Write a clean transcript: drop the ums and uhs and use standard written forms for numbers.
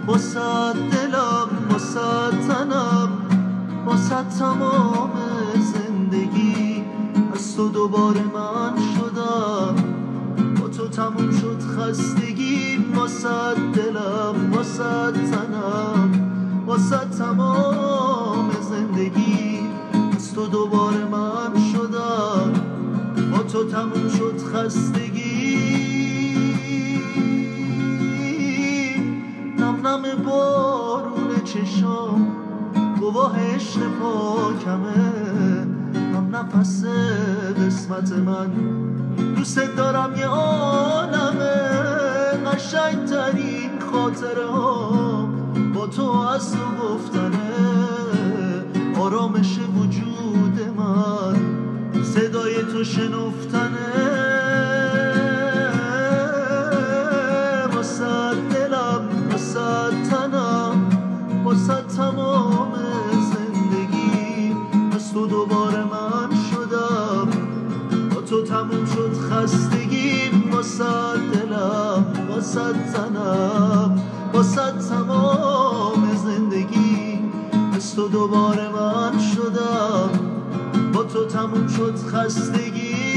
واسه دلم واسه تنم واسه تمام زندگی از تو دوباره من شدم با تو تموم شد خستگی واسه دلم واسه تنم واسه تمام زندگی از تو دوباره من شدم با تو تموم شد خستگی نم نم بارون چشام گواه عشق پاکمه هم نفس قسمت من دوست دارم یه عالمه قشنگترین خاطره ها با تو از تو گفتنه آرامش وجود من صدای تو شنفتنه واسه دلم واسه تنم واسه تمام زندگی از تو دوباره من شدم با تو تموم شد خستگی واسه دلم واسه تنم واسه تمام زندگی از تو دوباره من شدم با تو تموم شد خستگی